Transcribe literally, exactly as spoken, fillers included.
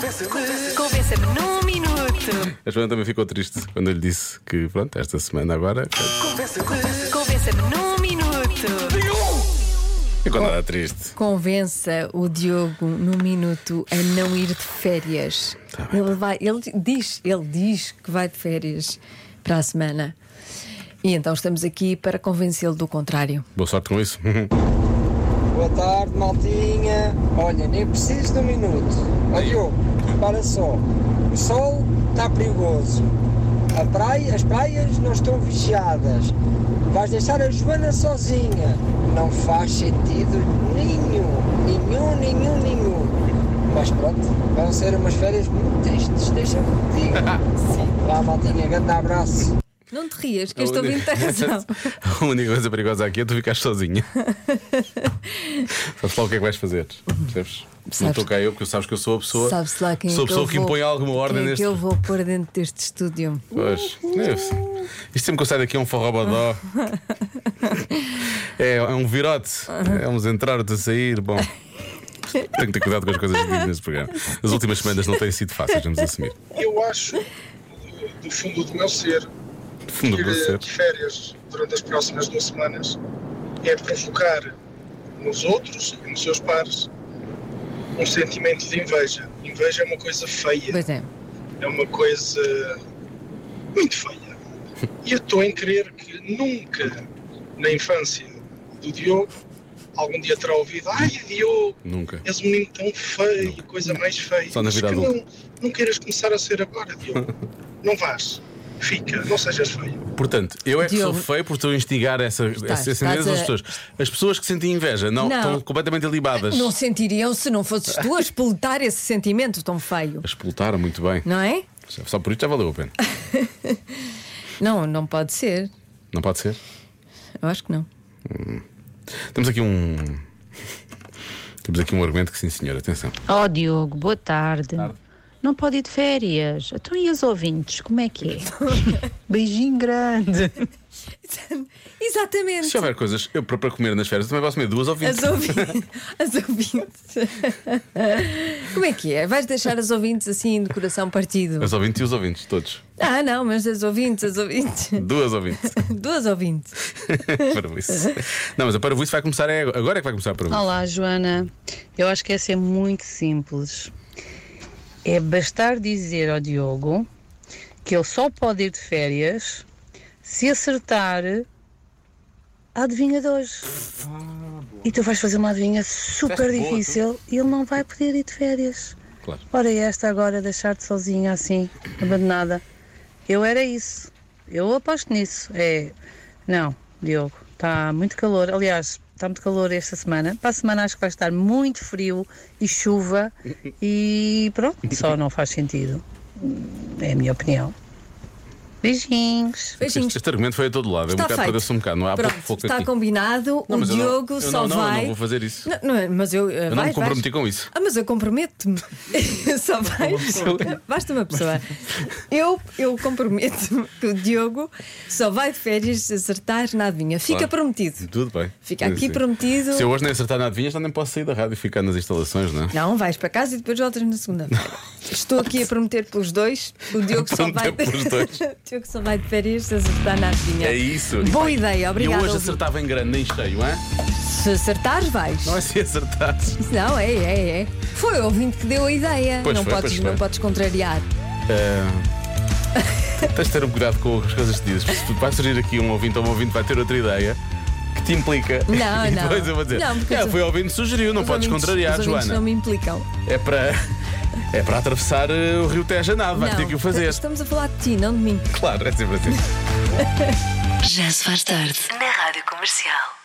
Convença-me num minuto. A Joana também ficou triste quando eu lhe disse que, pronto, esta semana agora. Convença-me num minuto. E quando era triste. Convença o Diogo num minuto a não ir de férias. Tá bem. Ele vai, ele diz, ele diz que vai de férias para a semana. E então estamos aqui para convencê-lo do contrário. Boa sorte com isso. Boa tarde, maltinha. Olha, nem preciso de um minuto. Ó Diogo, repara só. O sol está perigoso. A praia, as praias não estão vigiadas. Vais deixar a Joana sozinha. Não faz sentido nenhum. Nenhum, nenhum, nenhum. Mas pronto, vão ser umas férias muito tristes. Deixa-me que diga. Vá, maltinha, grande abraço. Não te rias, que este ouvinte tem razão. A única coisa perigosa aqui é tu ficares sozinha. Sabes lá o que é que vais fazer? Percebes? Não estou cá eu, porque sabes que eu sou a pessoa. Sabes lá quem sou a é que pessoa eu que vou, impõe alguma ordem quem é neste. que eu vou pôr dentro deste estúdio. Pois, é, isto sempre que eu saio daqui é um forrobodó. é, é um virote. É uns entrar, outros a sair. Bom, tenho que ter cuidado com as coisas que digo neste programa. As últimas semanas não têm sido fáceis, vamos assumir. Eu acho, do fundo do meu ser, Do fundo do meu ir ser. de férias durante as próximas duas semanas é provocar nos outros e nos seus pares um sentimento de inveja. Inveja é uma coisa feia, Pois é. é uma coisa muito feia. E eu estou em crer que nunca na infância do Diogo algum dia terá ouvido: ai Diogo, Nunca. és um menino tão feio, coisa mais feia. Só na vida Mas que adulta. não, não queiras começar a ser agora, Diogo. Não vás. Fica, não sejas feio. Portanto, eu é que Diogo. sou feio por estou a instigar essa, essa, essa estás das a- pessoas. As pessoas que sentem inveja não, Não. estão completamente alibadas. Não sentiriam se não fosses tu a explotar esse sentimento tão feio, A explotaram muito bem. não é? Só por isso já valeu a pena. Não, não pode ser. Não pode ser? Eu acho que não. Temos aqui um. Temos aqui um argumento que sim, senhor, atenção. Ó Diogo, boa tarde. Não pode ir de férias. Então e os ouvintes, como é que é? Beijinho grande. Exatamente. Se houver coisas eu, para, para comer nas férias, também posso comer duas ou vinte. As ouvintes. As ouvintes. Como é que é? Vais deixar as ouvintes assim de coração partido? As ouvintes e os ouvintes, todos. Ah, não, mas as ouvintes, as ouvintes. Duas ouvintes. Duas ouvintes. Para isso. Não, mas a parvoíce vai começar é agora. Agora é que vai começar a parvoíce. Olá, Joana. Eu acho que essa é muito simples. É bastar dizer ao Diogo que ele só pode ir de férias se acertar a adivinha de hoje. E tu vais fazer uma adivinha super Fizeste boa, difícil e ele não vai poder ir de férias. Claro. Ora, e esta agora deixar-te sozinha assim, abandonada. Eu era isso. Eu aposto nisso. É. Não, Diogo, está muito calor. Aliás, está muito calor esta semana. Para a semana acho que vai estar muito frio e chuva. E pronto, só não faz sentido. É a minha opinião. Beijinhos. Beijinhos. Este, este argumento foi a todo lado. É um Está bocado feito. perdeu-se um bocado. Não há Pronto, pouco foco está aqui. combinado. Não, o mas eu não- Diogo eu só não, não, vai. eu não vou fazer isso. Não, não é, mas eu. Eu não vais, me comprometi vais. com isso. Ah, mas eu comprometo-me. Só vais. Basta uma pessoa. Eu, eu comprometo-me que o Diogo só vai de férias se acertar na adivinha. Fica Claro. prometido. Tudo bem. Fica aqui Sim. prometido. Se eu hoje nem acertar na adivinha, já nem posso sair da rádio e ficar nas instalações, não é? Não, vais para casa e depois voltas na segunda-feira. Estou aqui a prometer pelos dois. O Diogo só vai. Prometer pelos dois. O Diogo só vai de férias se acertar na adivinha. É isso. Boa E, pá, ideia, obrigado. E hoje acertava em grande, em cheio, hein? Se acertares, vais. Não é se acertares. Não, é, é, é. Foi o ouvinte que deu a ideia. Pois não, foi, podes, pois foi. não podes contrariar. Ah, tens de ter um cuidado com as coisas que dizes, porque se vai surgir aqui um ouvinte ou um ouvinte vai ter outra ideia que te implica. Não, e não. depois eu vou dizer: Não, porque "Ah, os- foi o ouvinte que sugeriu, não Os podes ouvintes- contrariar, os ouvintes Joana. não me implicam. É para. É para atravessar eh, o Rio Tejo a nado, vais Não, ter que o fazer. Estamos a falar de ti, não de mim. Claro, é sempre assim. Já se faz tarde na Rádio Comercial.